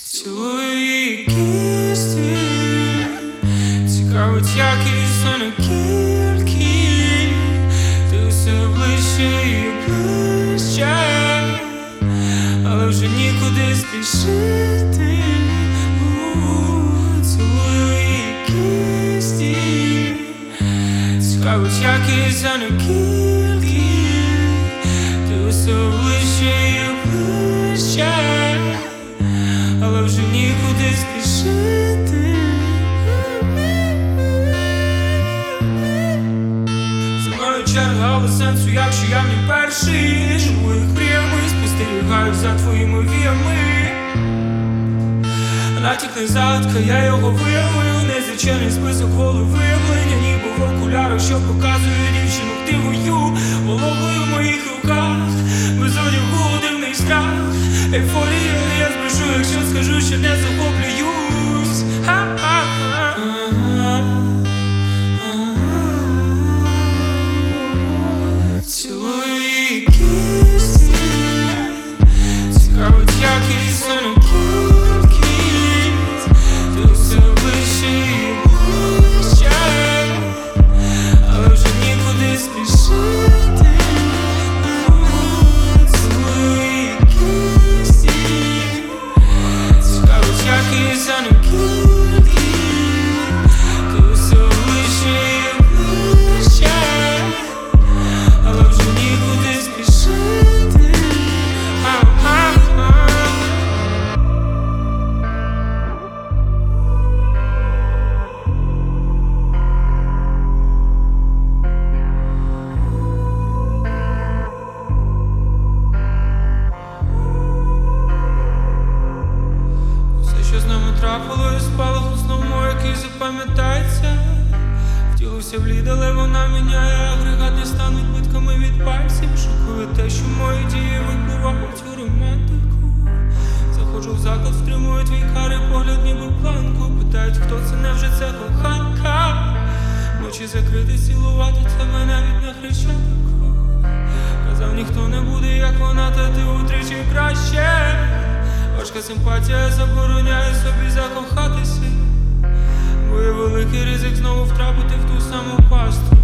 Цілую кісті, цікавить, якість, а не кількість. Ти все ближче і ближче, але вже нікуди спішити. Цілую кісті, цікавить, якість, а не кількість. Ти все ближче і ближче, але вже нікуди спішити. За мною черга, але сенсу, якщо я не перший. Живу їх мріями, спостерігаю за твоїми віями. Натяк не загадка, я його виявив. Незречений список волевиявлення, ніби в окулярах, що показує дівчину ктивою. Вологою в моїх руках, без одягу дивний страх. Ейфорія, я збрешу, якщо скажу, що не захоплююсь. Цілую кісті, цікавить, якість, а не кількість. Ти все ближче і ближче, але вже нікуди спішити. Цілую кісті, цікавить, якість, а не кількість. Ти все ближче і ближче, але вже нікуди спішити. Все, що з нами трапилось, спалах основному, який запам'ятається. Втілився в лід, але вона міняє агрегат, не стан відбитками від пальців. Шокує те, що мої дії випливають у романтику. Заходжу в заклад, стримую твій карий погляд, ніби планку. Питають, хто це, невже це коханка? Ночі закрити, цілувати тебе навіть на хрещатику. Казав, ніхто не буде, як вона, та ти утричі краще. Важка симпатія забороняє собі закохатися, бо є великий ризик знову втрапити в ту саму пасту.